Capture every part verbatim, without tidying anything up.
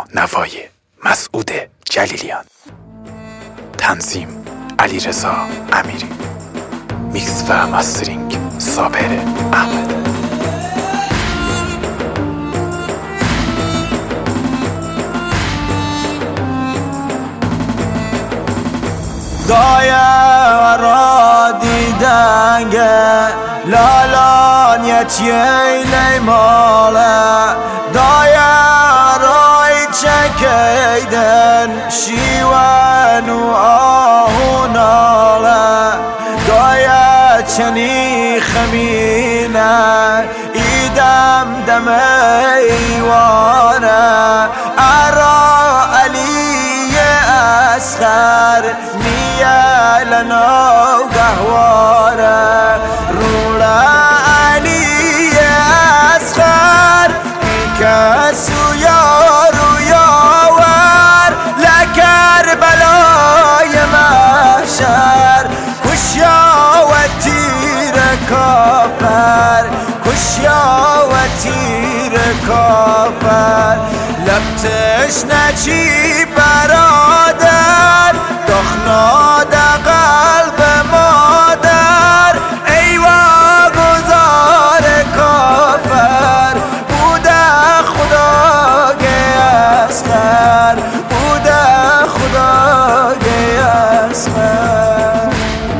نوای مسعود جلیلیان، تنظیم علیرضا امیری، میکس و مسترینگ صابر احمد. دایه را دیدنگه لالان یتیلی ماله دایه رای چکیدن شیون و آهوناله دایه چنی خمینه ایدم دم ایوانه ارا علی اصغر نیه لنا قهواره رولا علی اصغر بیکس و یار و یاور لکر بلای محشر کشیا و تیر کافر کشیا و تیر کافر لبتش نچی برادر دخناد قلب مادر ایوا گذار کافر بوده خدای اصغر بوده خدای اصغر.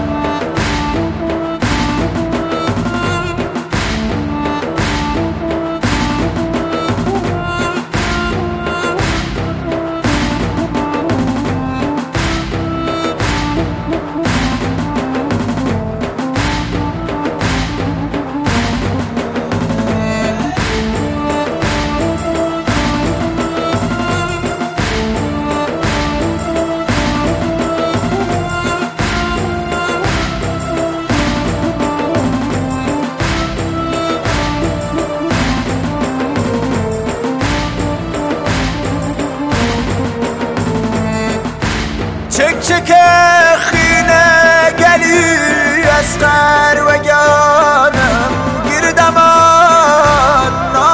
چک چک خینه گلی اصغر و گانم گردمان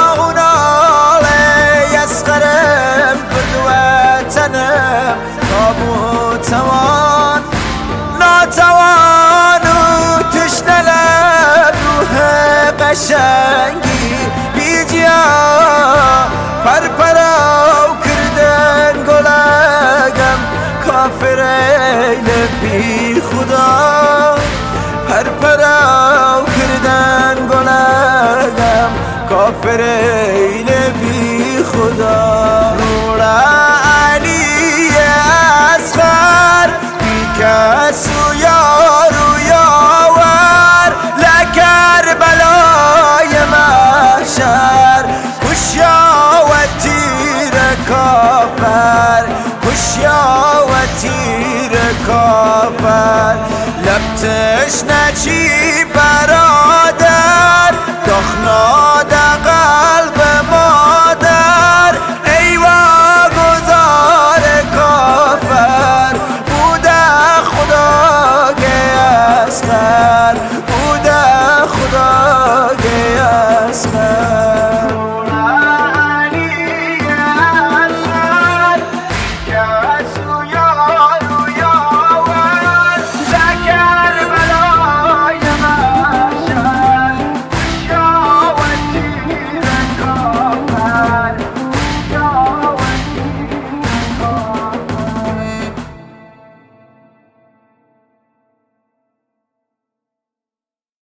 ناغناله اصغرم بردوتنم نابوتوان ناتوان و تشنلب روح قشنگی بیجیا پرپراو کردن گلگم کافر ایل بی خدا پرپراو کردن گلگم کافر ایل بی خدا رولا علی اصغر بیکس و یار و یاور لکر بلای محشر کشیا و تیر کافر کشیا و تیر کافر لبتش نچی برادر دخناد قلب